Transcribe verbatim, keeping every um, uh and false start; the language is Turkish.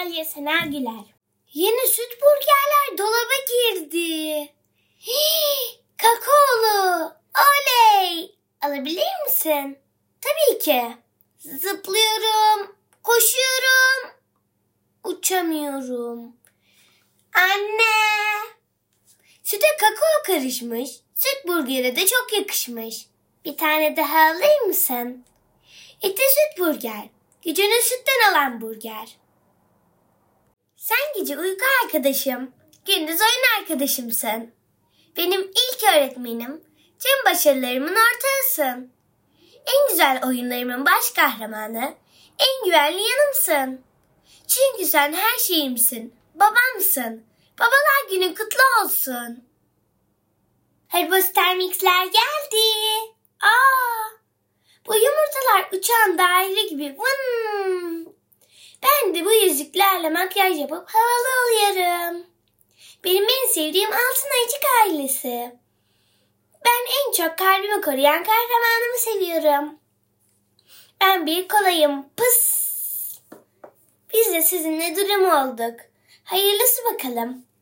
Aliye Sena Güler. Yeni süt burgerler dolaba girdi. Hii, kakaolu. Oley. Alabilir misin? Tabii ki. Zıplıyorum. Koşuyorum. Uçamıyorum. Anne. Süte kakao karışmış. Süt burgere de çok yakışmış. Bir tane daha alır mısın? İşte süt burger. Gücünü sütten alan burger. Sen gece uyku arkadaşım, gündüz oyun arkadaşımsın. Benim ilk öğretmenim, tüm başarılarımın ortağısın. En güzel oyunlarımın baş kahramanı, en güvenli yanımsın. Çünkü sen her şeyimsin, babamsın. Babalar günün kutlu olsun. Haribo Starmix'ler geldi. Aa, bu yumurtalar uçan daire gibi. Vın. Ben de bu yüzüklerle makyaj yapıp havalı oluyorum. Benim en sevdiğim altın ayıcık ailesi. Ben en çok kalbimi koruyan kahramanımı seviyorum. Ben bir kolayım. Pıs. Biz de sizinle durum olduk. Hayırlısı bakalım.